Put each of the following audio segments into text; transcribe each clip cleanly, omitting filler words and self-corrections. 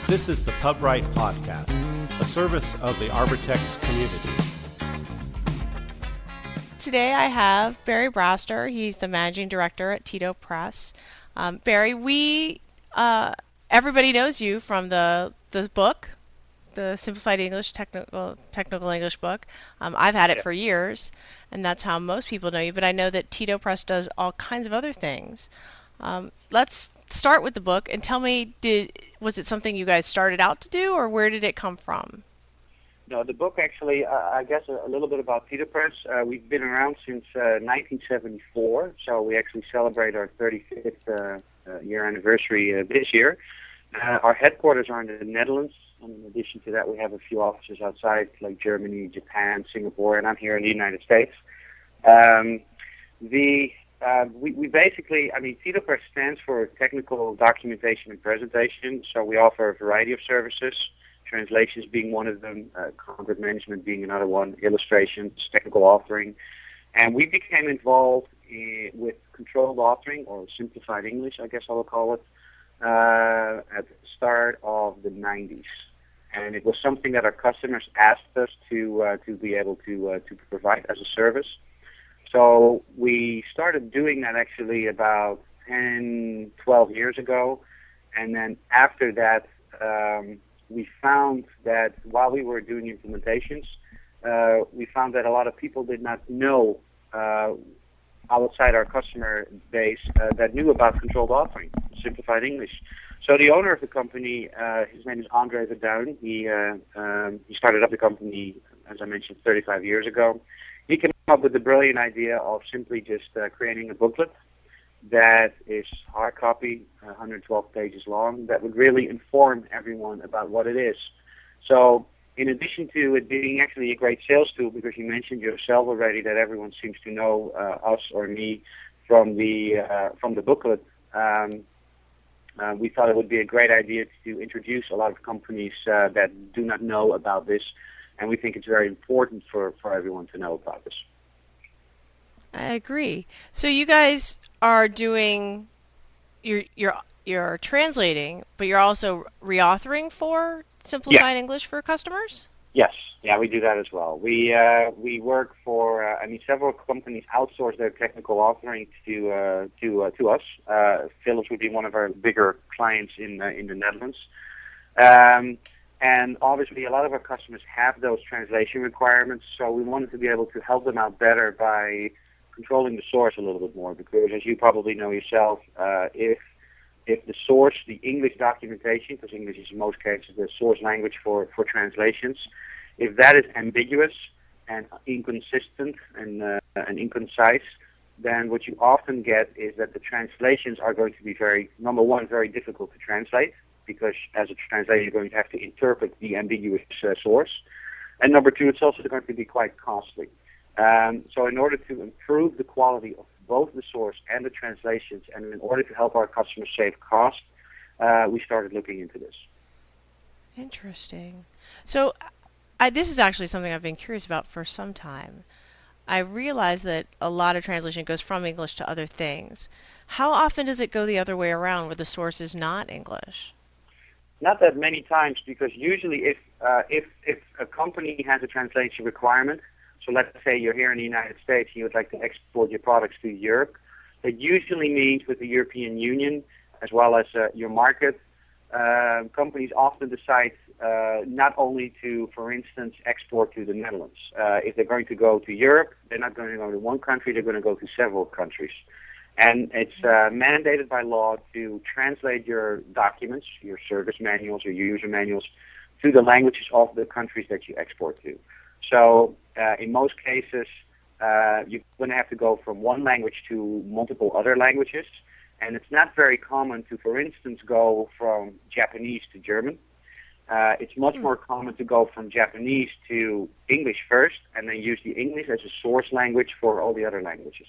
This is the PubWrite Podcast, a service of the Arbortext community. Today I have Barry Braster. He's the managing director at Tito Press. Barry, everybody knows you from the book, the Simplified English Technical English book. I've had it for years, and that's how most people know you. But I know that Tito Press does all kinds of other things. Let's start with the book and tell me, was it something you guys started out to do, or where did it come from? No, the book actually, I guess a little bit about Tito Press. We've been around since 1974, so we actually celebrate our 35th year anniversary this year. Our headquarters are in the Netherlands, and in addition to that, we have a few offices outside, like Germany, Japan, Singapore, and I'm here in the United States. We basically, Tito Press stands for Technical Documentation and Presentation, so we offer a variety of services, translations being one of them, content management being another one, illustrations, technical authoring. And we became involved with controlled authoring, or simplified English, I guess I will call it, at the start of the 90s. And it was something that our customers asked us to be able to provide as a service. So we started doing that actually about 10, 12 years ago. And then after that, we found that while we were doing implementations, we found that a lot of people did not know outside our customer base that knew about controlled authoring, simplified English. So the owner of the company, his name is Andre Verduin. He started up the company, as I mentioned, 35 years ago. He came up with the brilliant idea of simply just creating a booklet that is hard copy, 112 pages long, that would really inform everyone about what it is. So in addition to it being actually a great sales tool, because you mentioned yourself already that everyone seems to know us or me from the booklet, we thought it would be a great idea to introduce a lot of companies that do not know about this, and we think it's very important for everyone to know about this. I agree. So you guys are doing, you're translating, but you're also reauthoring for Simplified English for customers? Yes, yeah, we do that as well. We work for, several companies outsource their technical authoring to us. Philips would be one of our bigger clients in the Netherlands. And obviously, a lot of our customers have those translation requirements, so we wanted to be able to help them out better by controlling the source a little bit more. Because, as you probably know yourself, if the source, the English documentation, because English is in most cases the source language for translations, if that is ambiguous and inconsistent and inconcise, then what you often get is that the translations are going to be very difficult to translate, because as a translator you're going to have to interpret the ambiguous source. And number two, it's also going to be quite costly. So in order to improve the quality of both the source and the translations, and in order to help our customers save cost, we started looking into this. Interesting. So this is actually something I've been curious about for some time. I realize that a lot of translation goes from English to other things. How often does it go the other way around, where the source is not English? Not that many times, because usually if a company has a translation requirement, so let's say you're here in the United States and you would like to export your products to Europe, it usually means with the European Union as well as your market, companies often decide not only to, for instance, export to the Netherlands. If they're going to go to Europe, they're not going to go to one country, they're going to go to several countries. And it's mandated by law to translate your documents, your service manuals, your user manuals, to the languages of the countries that you export to. So in most cases, you're going to have to go from one language to multiple other languages. And it's not very common to, for instance, go from Japanese to German. It's much more common to go from Japanese to English first, and then use the English as a source language for all the other languages.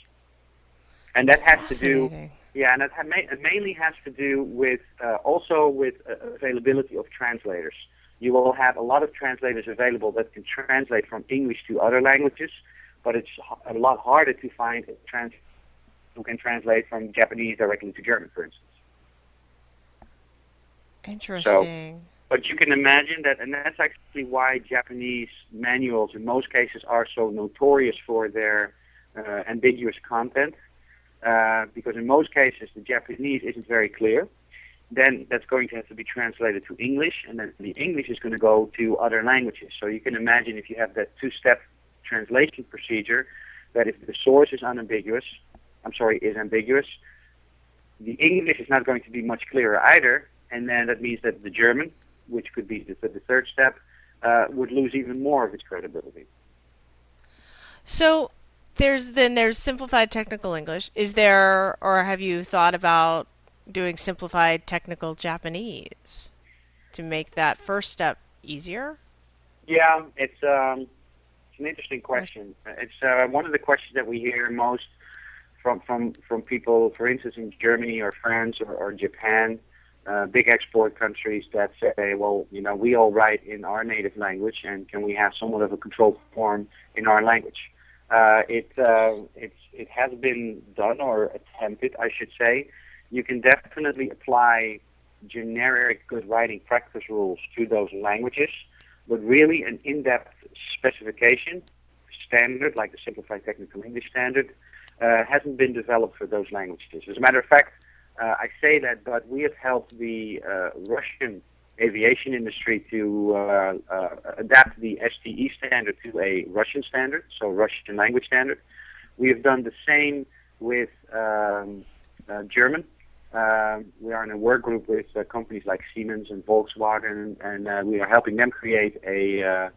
And that has to do, and it mainly has to do with also with availability of translators. You will have a lot of translators available that can translate from English to other languages, but it's a lot harder to find a translator who can translate from Japanese directly to German, for instance. Interesting. But you can imagine that, and that's actually why Japanese manuals in most cases are so notorious for their ambiguous content, because in most cases the Japanese isn't very clear. Then that's going to have to be translated to English, and then the English is going to go to other languages. So you can imagine if you have that two-step translation procedure, that if the source is ambiguous, the English is not going to be much clearer either, and then that means that the German, which could be the third step, would lose even more of its credibility. So there's simplified technical English. Is there, or have you thought about doing simplified technical Japanese to make that first step easier? Yeah, it's an interesting question. It's one of the questions that we hear most from people, for instance, in Germany or France or Japan, big export countries that say, well, we all write in our native language, and can we have somewhat of a control form in our language? It has been done, or attempted, I should say. You can definitely apply generic good writing practice rules to those languages, but really an in-depth specification standard, like the Simplified Technical English Standard, hasn't been developed for those languages. As a matter of fact, I say that, but we have helped the Russian aviation industry to adapt the STE standard to a Russian standard, so Russian language standard. We have done the same with German. We are in a work group with companies like Siemens and Volkswagen, and we are helping them create an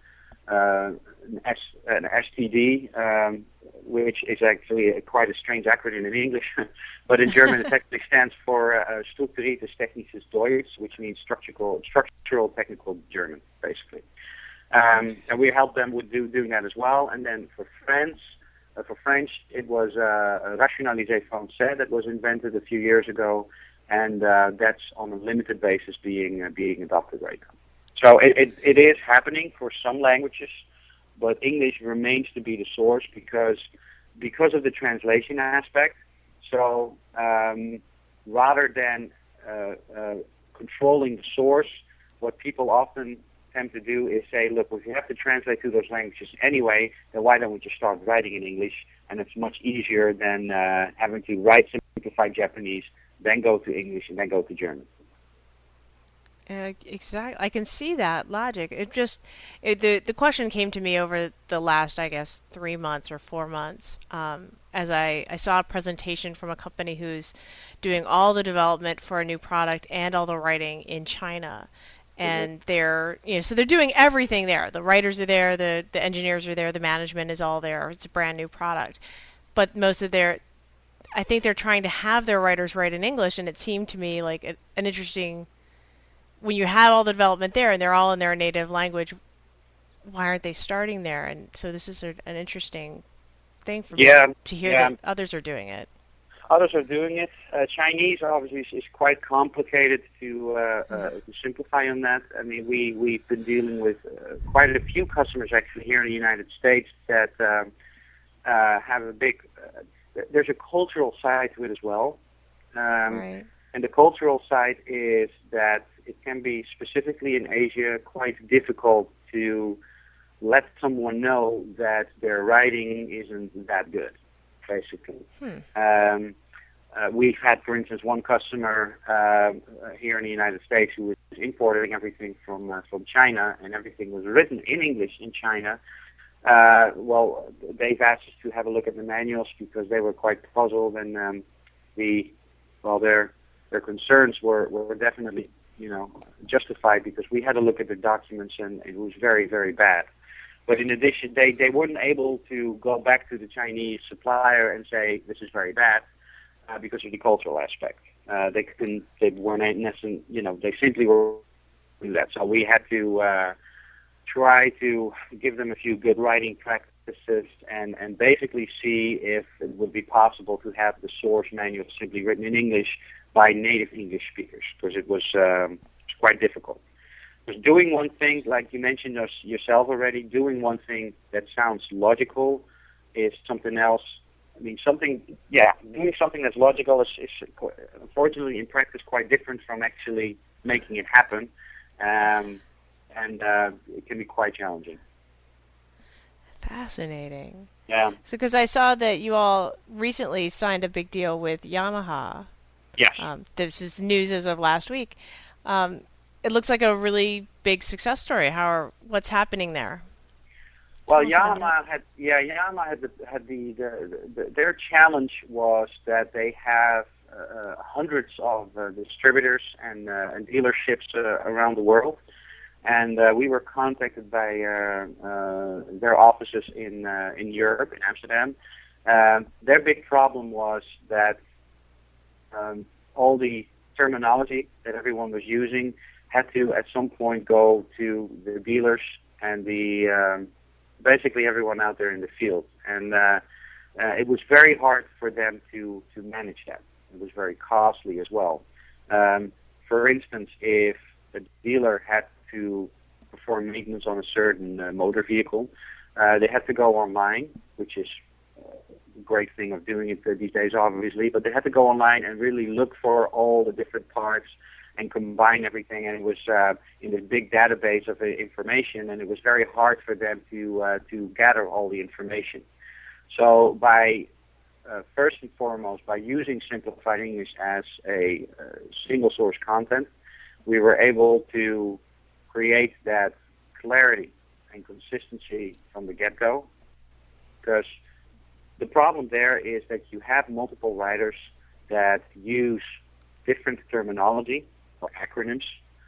STD, which is actually quite a strange acronym in English, but in German it actually stands for Strukturiertes Technisches Deutsch, which means structural technical German, basically. And we help them with doing that as well. And then for French, it was Rationalisé Français that was invented a few years ago, and that's on a limited basis being adopted right now. So it is happening for some languages, but English remains to be the source because of the translation aspect. So rather than controlling the source, what people often tend to do is say, look, if you have to translate to those languages anyway, then why don't we just start writing in English? And it's much easier than having to write simplified Japanese, then go to English, and then go to German. Exactly. I can see that logic. The question came to me over the last, I guess, 3 months or 4 months, as I saw a presentation from a company who's doing all the development for a new product and all the writing in China. And they're doing everything there. The writers are there, the engineers are there, the management is all there. It's a brand new product. But I think they're trying to have their writers write in English, and it seemed to me like an interesting, when you have all the development there and they're all in their native language, why aren't they starting there? And so this is an interesting thing for me to hear that others are doing it. Others are doing it. Chinese obviously is quite complicated to simplify on that. I mean, we've been dealing with quite a few customers actually here in the United States that have a big. There's a cultural side to it as well, Right. And the cultural side is that it can be, specifically in Asia, quite difficult to let someone know that their writing isn't that good, basically. We've had, for instance, one customer here in the United States who was importing everything from China, and everything was written in English in China. Well, they've asked us to have a look at the manuals because they were quite puzzled, and their concerns were definitely, justified, because we had a look at the documents and it was very, very bad. But in addition, they weren't able to go back to the Chinese supplier and say this is very bad because of the cultural aspect. They weren't necessarily, they simply were doing that. So we had to try to give them a few good writing practices and basically see if it would be possible to have the source manual simply written in English by native English speakers, because it was quite difficult. Because doing one thing, like you mentioned yourself already, doing one thing that sounds logical is something else. I mean, doing something that's logical is unfortunately in practice quite different from actually making it happen. and it can be quite challenging. Fascinating. Yeah. So, because I saw that you all recently signed a big deal with Yamaha. Yes. This is news as of last week. It looks like a really big success story. What's happening there? Well, Yamaha had their challenge was that they have hundreds of distributors and dealerships around the world, and we were contacted by their offices in Europe, in Amsterdam. Their big problem was that all the terminology that everyone was using had to at some point go to the dealers and the basically everyone out there in the field, and it was very hard for them to manage that. It was very costly as well. For instance, if a dealer had to perform maintenance on a certain motor vehicle, they had to go online, which is a great thing of doing it these days, obviously, but they had to go online and really look for all the different parts and combine everything, and it was in this big database of information, and it was very hard for them to gather all the information. So by first and foremost, by using Simplified English as a single source content, we were able to create that clarity and consistency from the get-go, because the problem there is that you have multiple writers that use different terminology or acronyms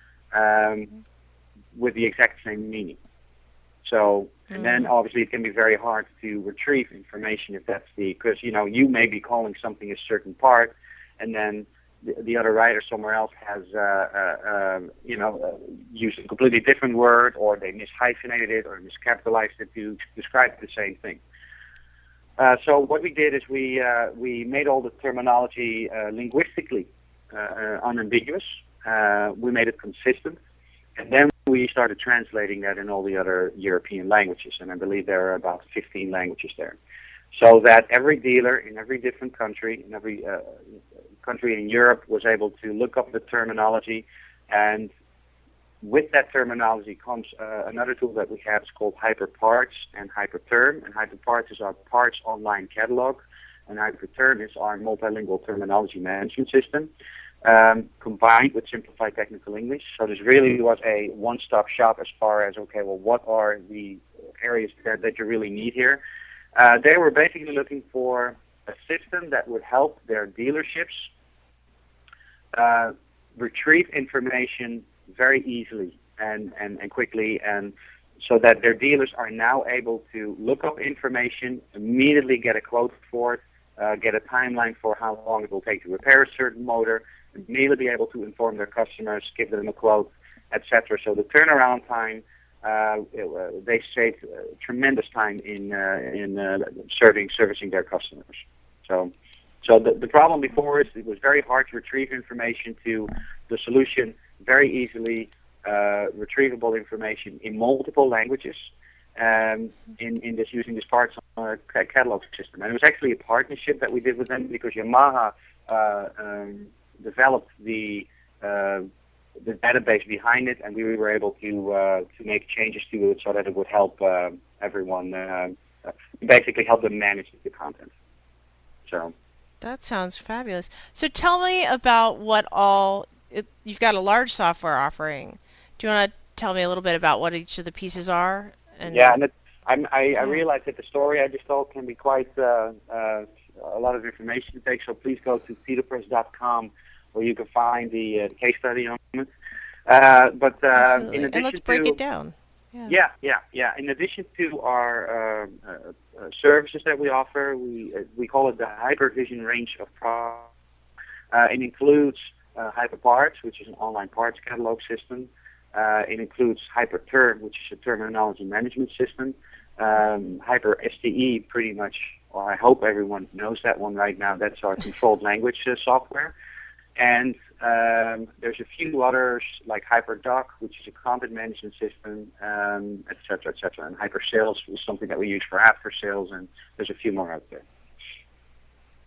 with the exact same meaning. So, and then obviously it can be very hard to retrieve information if that's because, you may be calling something a certain part, and then the other writer somewhere else has, used a completely different word, or they mishyphenated it or miscapitalized it to describe the same thing. So what we did is we made all the terminology linguistically unambiguous. We made it consistent, and then we started translating that in all the other European languages, and I believe there are about 15 languages there, so that every dealer in every different country, in every country in Europe, was able to look up the terminology, and with that terminology comes another tool that we have. It's called HyperParts and HyperTerm, and HyperParts is our parts online catalog, and HyperTerm is our multilingual terminology management system. Combined with Simplified Technical English. So this really was a one-stop shop as far as, what are the areas that you really need here? They were basically looking for a system that would help their dealerships retrieve information very easily and quickly, and so that their dealers are now able to look up information, immediately get a quote for it, get a timeline for how long it will take to repair a certain motor, immediately be able to inform their customers, give them a quote, etc. So the turnaround time, they saved tremendous time in servicing their customers. So the problem before is it was very hard to retrieve information. To the solution, very easily retrievable information in multiple languages, in this using this parts catalog system. And it was actually a partnership that we did with them, because Yamaha developed the database behind it, and we were able to make changes to it so that it would help everyone, basically help them manage the content. So that sounds fabulous. So tell me about you've got a large software offering. Do you want to tell me a little bit about what each of the pieces are? I realize that the story I just told can be quite a lot of information to take, so please go to titopress.com where you can find the case study on it. In addition and let's break it down. Yeah. In addition to our services that we offer, we call it the HyperVision range of products. It includes HyperParts, which is an online parts catalog system. It includes HyperTerm, which is a terminology management system. HyperSTE, pretty much, or I hope everyone knows that one right now. That's our controlled language software. And there's a few others, like HyperDoc, which is a content management system, et cetera, et cetera. And HyperSales is something that we use for after sales, and there's a few more out there.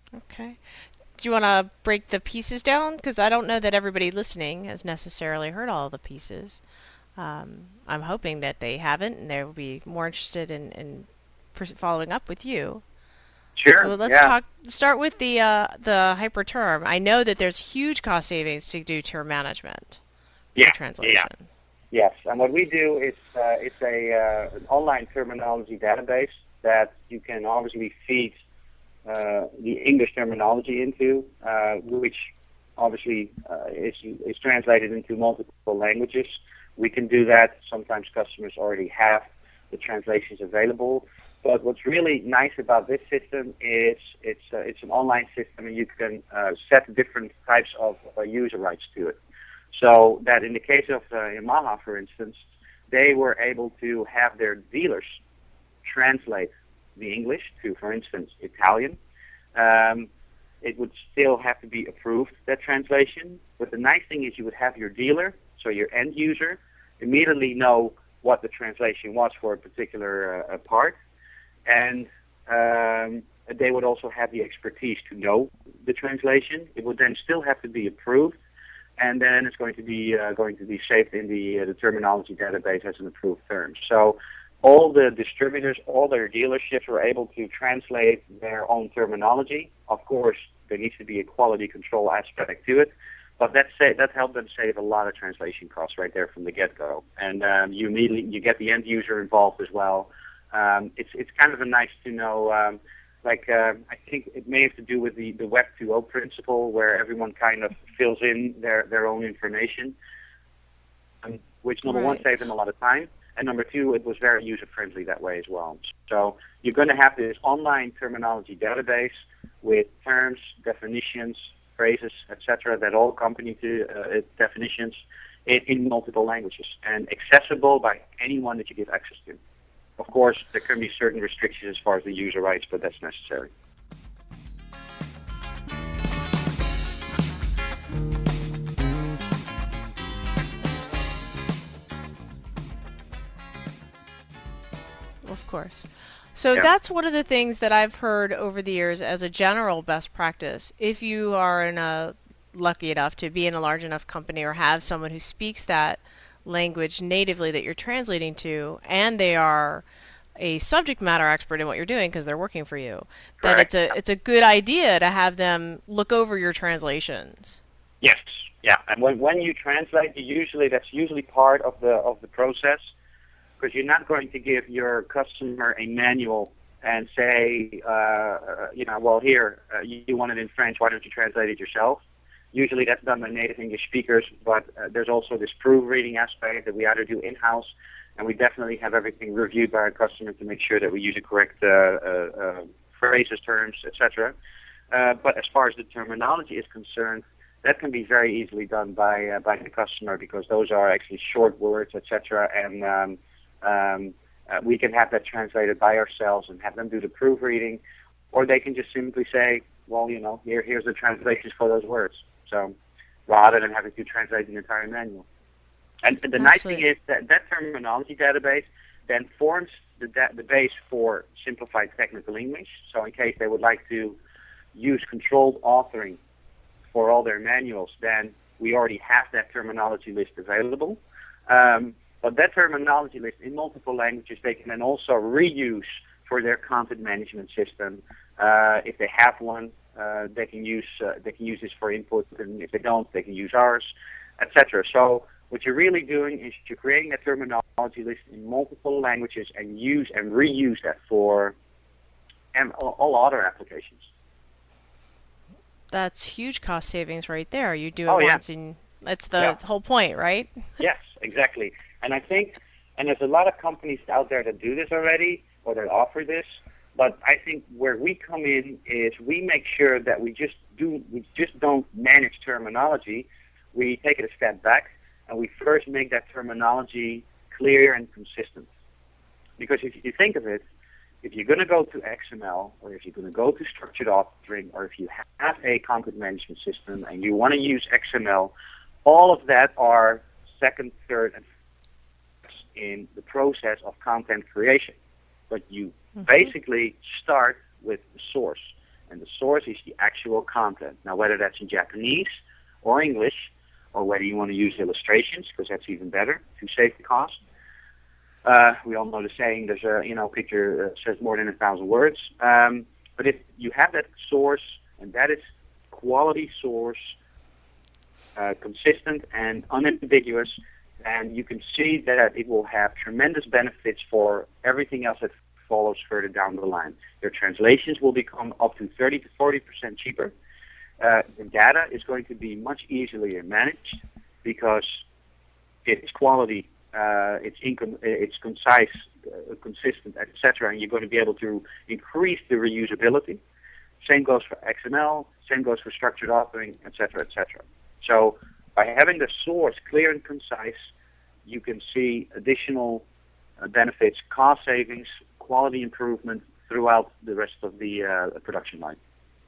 Okay. Do you want to break the pieces down? Because I don't know that everybody listening has necessarily heard all the pieces. I'm hoping that they haven't, and they will be more interested in following up with you. Sure. So let's start with the hyperterm. I know that there's huge cost savings to do term management for translation. Yeah. Yes, and what we do is it's an online terminology database that you can obviously feed the English terminology into, which obviously is translated into multiple languages. We can do that. Sometimes customers already have the translations available. But what's really nice about this system is it's an online system, and you can set different types of user rights to it. So that in the case of Yamaha, for instance, they were able to have their dealers translate the English to, for instance, Italian. It would still have to be approved, that translation. But the nice thing is you would have your dealer, so your end user, immediately know what the translation was for a particular part. And they would also have the expertise to know the translation. It would then still have to be approved, and then it's going to be saved in the terminology database as an approved term. So all the distributors, all their dealerships were able to translate their own terminology. Of course, there needs to be a quality control aspect to it, but that helped them save a lot of translation costs right there from the get-go. And you get the end user involved as well. It's kind of a nice to know. I think it may have to do with the Web 2.0 principle, where everyone kind of fills in their own information, which number one saves them a lot of time, and number two, it was very user friendly that way as well. So you're going to have this online terminology database with terms, definitions, phrases, etc., that all accompany to definitions in multiple languages and accessible by anyone that you give access to. Of course, there can be certain restrictions as far as the user rights, but that's necessary. Of course. So that's one of the things that I've heard over the years as a general best practice. If you are lucky enough to be in a large enough company or have someone who speaks that language natively that you're translating to, and they are a subject matter expert in what you're doing because they're working for you, Correct. then it's a good idea to have them look over your translations. Yes, yeah, and when you translate, that's usually part of the process, because you're not going to give your customer a manual and say, well, here, you want it in French, why don't you translate it yourself? Usually that's done by native English speakers, but there's also this proofreading aspect that we either do in-house, and we definitely have everything reviewed by our customer to make sure that we use the correct phrases, terms, etc. But as far as the terminology is concerned, that can be very easily done by the customer, because those are actually short words, etc. And we can have that translated by ourselves and have them do the proofreading, or they can just simply say, well, here's the translations for those words. So rather than having to translate the entire manual. And the nice thing is that terminology database then forms the base for simplified technical English. So in case they would like to use controlled authoring for all their manuals, then we already have that terminology list available. But that terminology list in multiple languages, they can then also reuse for their content management system. If they have one, they can use this for input, and if they don't, they can use ours, etc. So what you're really doing is you're creating a terminology list in multiple languages and use and reuse that for all other applications. That's huge cost savings right there. You do it once, and that's the whole point, right? Yes, exactly. And I think, and there's a lot of companies out there that do this already or that offer this, but I think where we come in is we make sure that we just don't manage terminology. We take it a step back, and we first make that terminology clear and consistent. Because if you think of it, if you're going to go to XML, or if you're going to go to structured authoring, or if you have a content management system and you want to use XML, all of that are second, third, and in the process of content creation. But you basically start with the source. and the source is the actual content. Now, whether that's in Japanese or English, or whether you want to use illustrations, because that's even better to save the cost. We all know the saying, there's a picture says more than 1,000 words. But if you have that source, and that is quality source, consistent and unambiguous, and you can see that it will have tremendous benefits for everything else that follows further down the line. Your translations will become up to 30 to 40% cheaper. The data is going to be much easier managed because it's quality, it's concise, consistent, etc., and you're going to be able to increase the reusability. Same goes for XML, same goes for structured authoring, etc., etc. So by having the source clear and concise, you can see additional benefits, cost savings, quality improvement throughout the rest of the production line.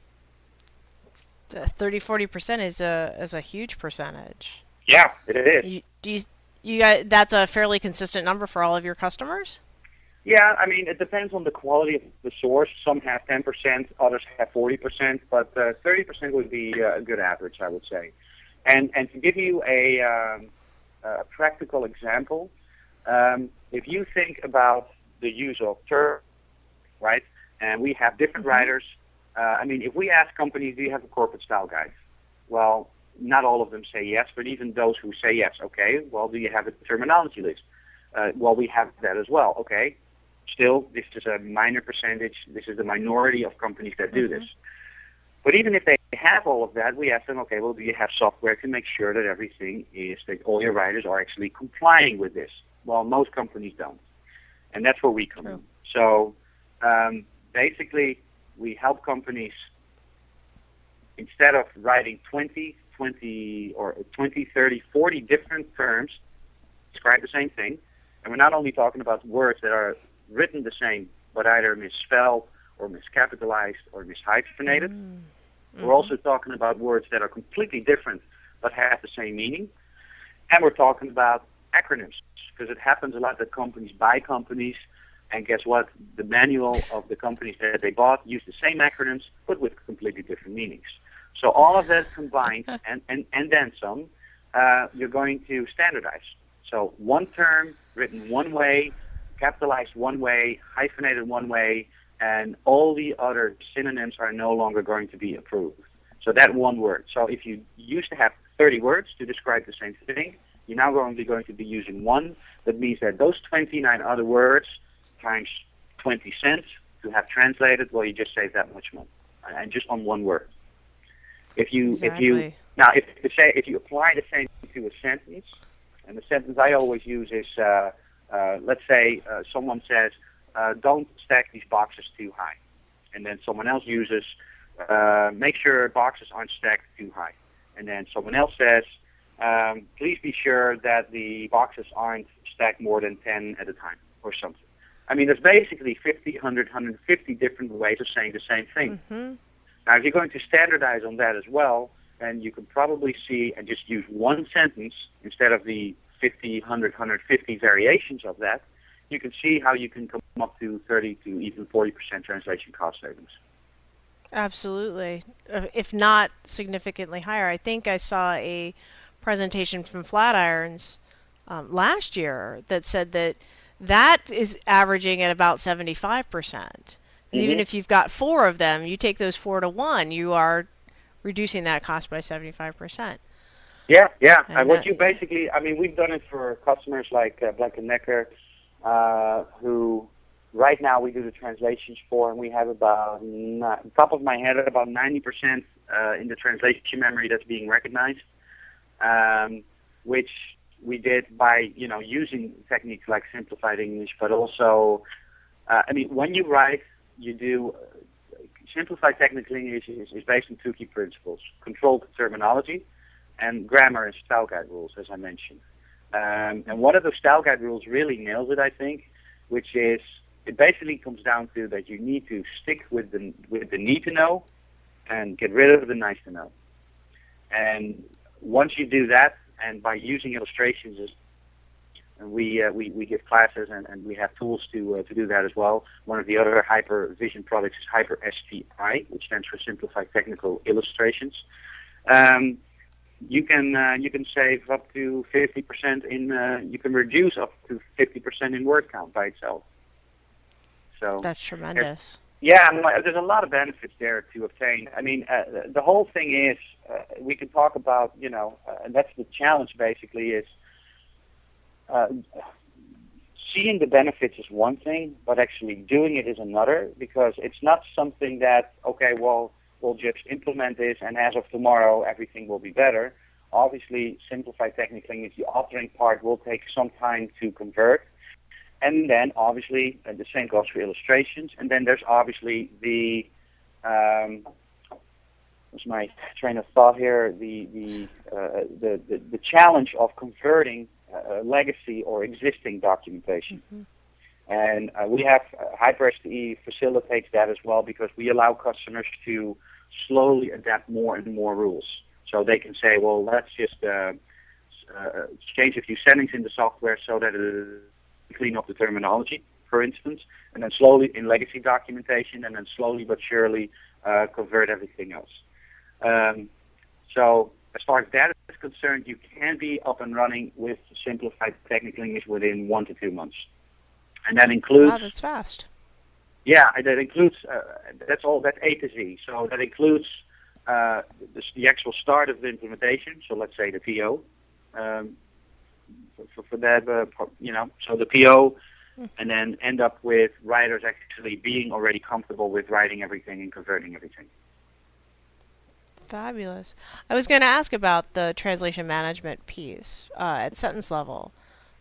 30-40% is a huge percentage. Yeah, it is. You guys, that's a fairly consistent number for all of your customers? Yeah, I mean, it depends on the quality of the source. Some have 10%, others have 40%, but 30% would be a good average, I would say. And to give you a practical example, if you think about the use of term, right, and we have different writers. I mean, if we ask companies, do you have a corporate style guide? Well, not all of them say yes, but even those who say yes, okay, well, do you have a terminology list? Well, we have that as well, okay. Still, this is a minor percentage. This is the minority of companies that do this. But even if they have all of that, we ask them, okay, well, do you have software to make sure that everything is, that all your writers are actually complying with this? Well, most companies don't. And that's where we come in. So basically, we help companies, instead of writing 20, 30, 40 different terms, describe the same thing. And we're not only talking about words that are written the same, but either misspelled or miscapitalized or mishyphenated. We're also talking about words that are completely different but have the same meaning. And we're talking about acronyms, because it happens a lot that companies buy companies, and guess what? The manual of the companies that they bought use the same acronyms, but with completely different meanings. So all of that combined, and then some, you're going to standardize. So one term written one way, capitalized one way, hyphenated one way, and all the other synonyms are no longer going to be approved. So that one word. So if you used to have 30 words to describe the same thing, you're now going to be using one. That means that those 29 other words times 20 cents to have translated, well, you just save that much money, and just on one word. If you apply the same to a sentence, and the sentence I always use is, let's say someone says, don't stack these boxes too high. And then someone else uses, make sure boxes aren't stacked too high. And then someone else says, please be sure that the boxes aren't stacked more than 10 at a time, or something. I mean, there's basically 50, 100, 150 different ways of saying the same thing. Now, if you're going to standardize on that as well, then you can probably see and just use one sentence instead of the 50, 100, 150 variations of that. You can see how you can come up to 30 to even 40% translation cost savings. Absolutely. If not significantly higher. I think I saw a presentation from Flatirons last year that said that is averaging at about 75%. Even if you've got 4 of them, you take those 4 to 1, you are reducing that cost by 75%. Yeah. And what you basically, I mean, we've done it for customers like Black & Decker, who right now we do the translations for, and we have about, top of my head, about 90% in the translation memory that's being recognized, which we did by, using techniques like simplified English, but also, I mean, when you write, you do simplified technical English is based on 2 key principles: controlled terminology and grammar and style guide rules, as I mentioned. And one of those style guide rules really nails it, I think, which is it basically comes down to that you need to stick with the need to know and get rid of the nice to know. And once you do that, and by using illustrations we give classes and we have tools to do that as well. One of the other HyperVision products is HyperSTI, which stands for Simplified Technical Illustrations. You can save up to 50% in. You can reduce up to 50% in word count by itself. So that's tremendous. Yeah, there's a lot of benefits there to obtain. I mean, the whole thing is we can talk about, and that's the challenge basically is seeing the benefits is one thing, but actually doing it is another, because it's not something that, okay, well, we'll just implement this and as of tomorrow everything will be better. Obviously, Simplified Technical English, the authoring part will take some time to convert. And then, obviously, the same goes for illustrations. And then there's obviously the, what's my train of thought here? The challenge of converting legacy or existing documentation. Mm-hmm. And we have HyperSTI facilitates that as well, because we allow customers to slowly adapt more and more rules. So they can say, well, let's just change a few settings in the software so that it clean up the terminology, for instance, and then slowly in legacy documentation, and then slowly but surely convert everything else. So as far as that is concerned, you can be up and running with Simplified Technical English within 1 to 2 months. And that includes... Wow, that's fast. Yeah, that includes, that's A to Z. So that includes the actual start of the implementation, so let's say the PO. For that, so the PO, and then end up with writers actually being already comfortable with writing everything and converting everything. Fabulous. I was going to ask about the translation management piece at sentence level.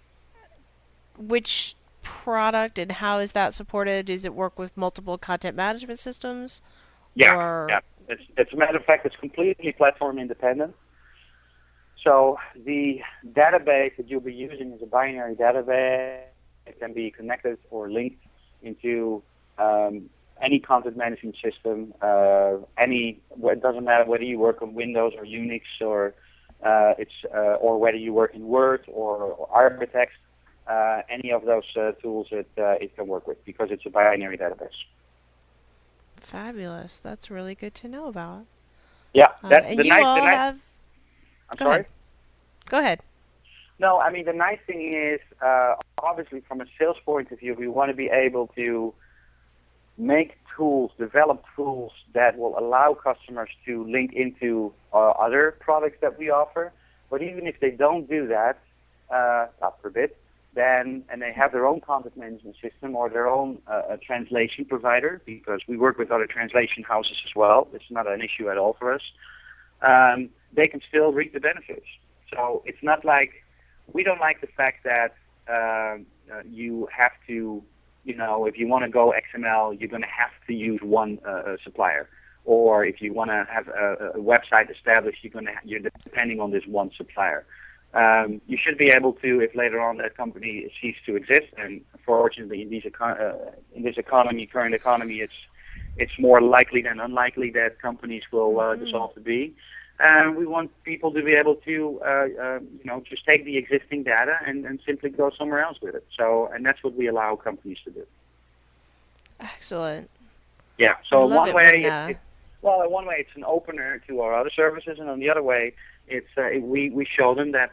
Which product and how is that supported? Does it work with multiple content management systems? Yeah. It's a matter of fact, it's completely platform independent. So the database that you'll be using is a binary database. It can be connected or linked into any content management system. It doesn't matter whether you work on Windows or Unix or whether you work in Word or Arbortext. Any of those tools it can work with, because it's a binary database. Fabulous. That's really good to know about. Yeah, that's and the you nice. all the nice have. I'm Go sorry. ahead. Go ahead. No, I mean, the nice thing is, obviously, from a sales point of view, we want to be able to make tools, develop tools that will allow customers to link into other products that we offer. But even if they don't do that, God forbid, and they have their own content management system or their own translation provider, because we work with other translation houses as well. It's not an issue at all for us. They can still reap the benefits. So it's not like, we don't like the fact that you have to, if you want to go XML, you're going to have to use one supplier. Or if you want to have a website established, you're depending on this one supplier. You should be able to, if later on that company ceases to exist, and fortunately in this current economy, it's more likely than unlikely that companies will dissolve to be. We want people to be able to, just take the existing data and simply go somewhere else with it. So, and that's what we allow companies to do. Excellent. Yeah. So one way, when, it's an opener to our other services, and on the other way, it's we show them that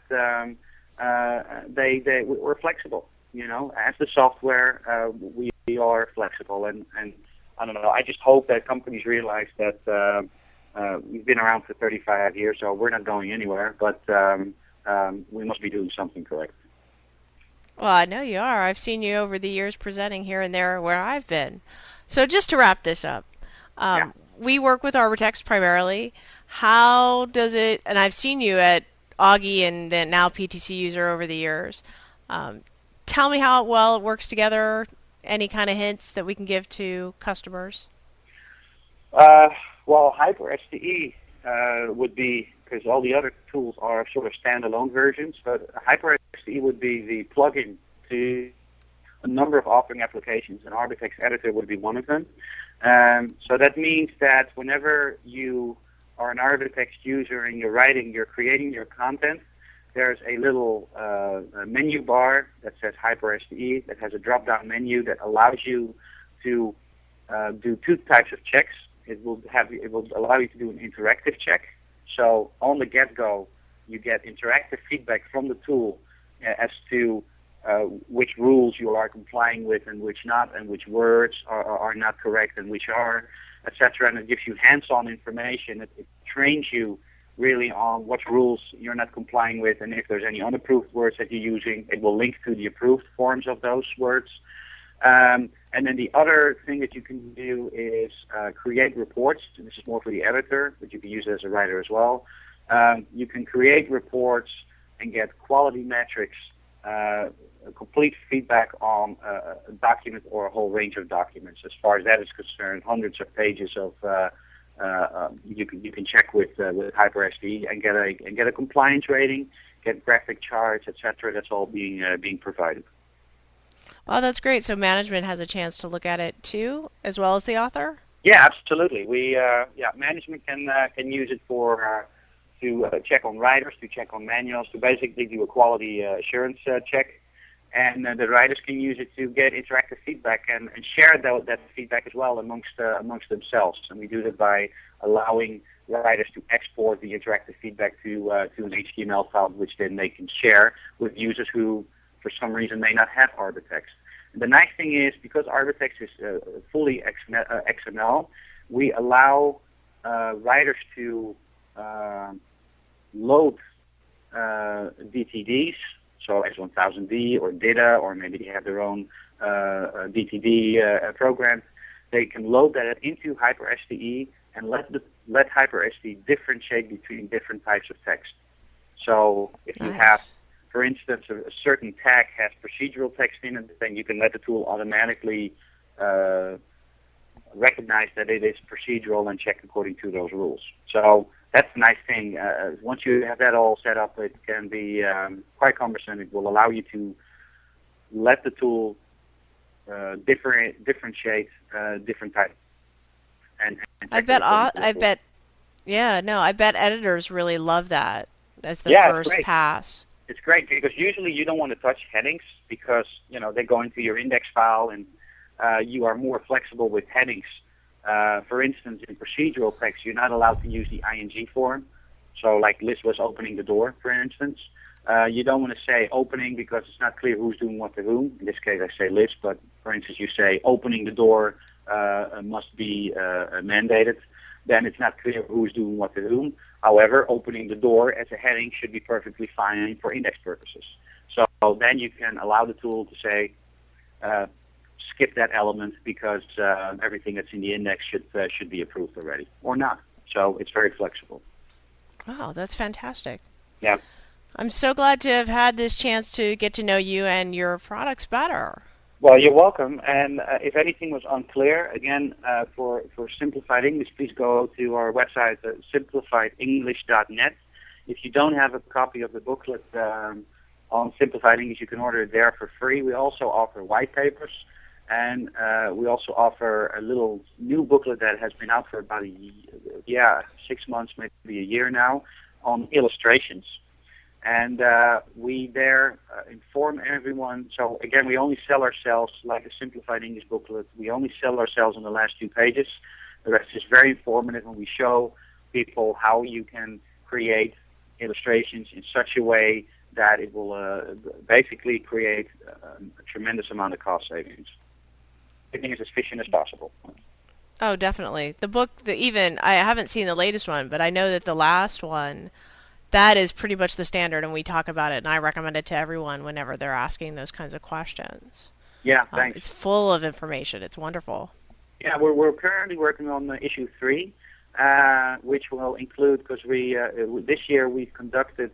we're flexible. As the software, we are flexible, and I don't know. I just hope that companies realize that. We've been around for 35 years, so we're not going anywhere, but we must be doing something correct. Well, I know you are. I've seen you over the years presenting here and there where I've been. So just to wrap this up, we work with Arbortext primarily. How does it, and I've seen you at Augie and then now PTC User over the years. Tell me how well it works together, any kind of hints that we can give to customers? Well, HyperSTI would be, because all the other tools are sort of standalone versions, but HyperSTI would be the plugin to a number of authoring applications, and Arbortext Editor would be one of them. So that means that whenever you are an Arbortext user and you're creating your content, there's a little menu bar that says HyperSTE that has a drop-down menu that allows you to do two types of checks. It will allow you to do an interactive check. So on the get-go, you get interactive feedback from the tool as to which rules you are complying with and which not, and which words are not correct and which are, etc. And it gives you hands-on information. It trains you really on what rules you're not complying with, and if there's any unapproved words that you're using, it will link to the approved forms of those words. And then the other thing that you can do is create reports. This is more for the editor, but you can use it as a writer as well. You can create reports and get quality metrics, complete feedback on a document or a whole range of documents. As far as that is concerned, hundreds of pages of you can check with HyperSTE and get a compliance rating, get graphic charts, etc. That's all being provided. Well, that's great. So management has a chance to look at it too, as well as the author. Yeah, absolutely. Management can use it for to check on writers, to check on manuals, to basically do a quality assurance check. And the writers can use it to get interactive feedback and share that feedback as well amongst themselves. And we do that by allowing writers to export the interactive feedback to an HTML file, which then they can share with users who, for some reason, may not have ArborText. And the nice thing is, because ArborText is fully XML, we allow writers to load DTDs, so X1000D or DITA, or maybe they have their own DTD program. They can load that into HyperSTE and let HyperSTE differentiate between different types of text. So if you have, for instance, a certain tag has procedural text in it, then you can let the tool automatically recognize that it is procedural and check according to those rules. So that's a nice thing. Once you have that all set up, it can be quite cumbersome. It will allow you to let the tool differentiate different types. I bet editors really love that as the first pass. It's great because usually you don't want to touch headings because they go into your index file and you are more flexible with headings. For instance, in procedural text, you're not allowed to use the ing form. So like Liz was opening the door, for instance. You don't want to say opening because it's not clear who's doing what to whom. In this case, I say Liz, but for instance, you say opening the door must be mandated. Then it's not clear who's doing what to whom. However, opening the door as a heading should be perfectly fine for index purposes. So then you can allow the tool to say, skip that element because everything that's in the index should be approved already, or not. So it's very flexible. Wow, that's fantastic. Yeah. I'm so glad to have had this chance to get to know you and your products better. Well, you're welcome. And if anything was unclear, again, for Simplified English, please go to our website, simplifiedenglish.net. If you don't have a copy of the booklet on Simplified English, you can order it there for free. We also offer white papers. And we also offer a little new booklet that has been out for about 6 months, maybe a year now, on illustrations. And we there inform everyone. So again, we only sell ourselves like a Simplified English booklet. We only sell ourselves on the last 2 pages. The rest is very informative, and we show people how you can create illustrations in such a way that it will basically create a tremendous amount of cost savings. Everything is as efficient as possible. Oh, definitely. The book, I haven't seen the latest one, but I know that the last one, that is pretty much the standard, and we talk about it, and I recommend it to everyone whenever they're asking those kinds of questions. Yeah, thanks. It's full of information. It's wonderful. Yeah, we're currently working on issue 3, which will include, because this year we've conducted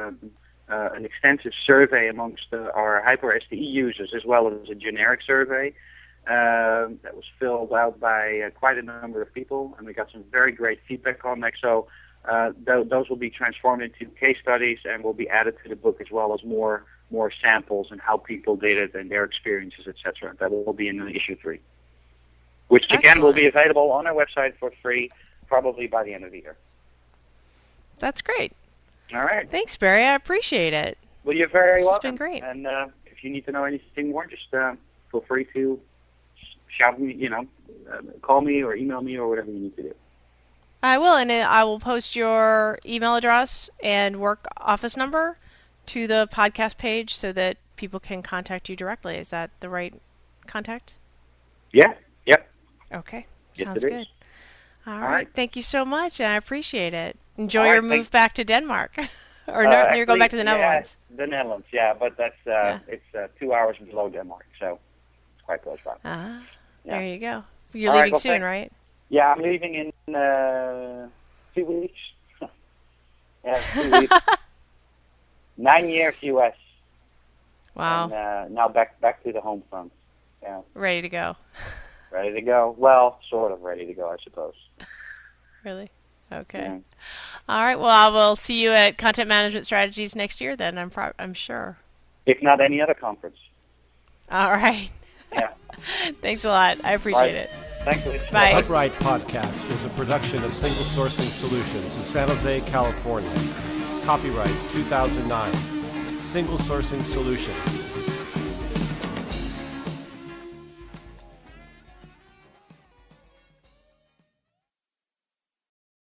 an extensive survey amongst our HyperSTE users, as well as a generic survey that was filled out by quite a number of people, and we got some very great feedback on that. So those will be transformed into case studies and will be added to the book, as well as more samples and how people did it and their experiences, etc. That will be in issue 3, which again will be available on our website for free, probably by the end of the year. That's great. All right. Thanks, Barry. I appreciate it. Well, you're very This has welcome. been great. And if you need to know anything more, just feel free to shout me, call me or email me or whatever you need to do. I will, and I will post your email address and work office number to the podcast page so that people can contact you directly. Is that the right contact? Yeah. Yep. Okay. Yes, Sounds it good. is. All All right. right. Thank you so much, and I appreciate it. Enjoy All right, your move thanks. back to Denmark. Or no, you're going back to the Netherlands. Yeah, the Netherlands, yeah, but that's it's 2 hours below Denmark, so it's quite close by. Ah, Yeah. there you go. You're All right, leaving well, soon, thanks. right? Yeah, I'm leaving in 2 weeks. Yeah, 2 weeks. 9 years U.S. Wow. And now back to the home front. Yeah, Ready to go. ready to go. Well, sort of ready to go, I suppose. Really? Okay. Yeah. All right. Well, I will see you at Content Management Strategies next year. Then I'm sure. If not any other conference. All right. Yeah. Thanks a lot. I appreciate it. Thanks, Liz. Bye. Upright Podcast is a production of Single Sourcing Solutions in San Jose, California. Copyright 2009. Single Sourcing Solutions.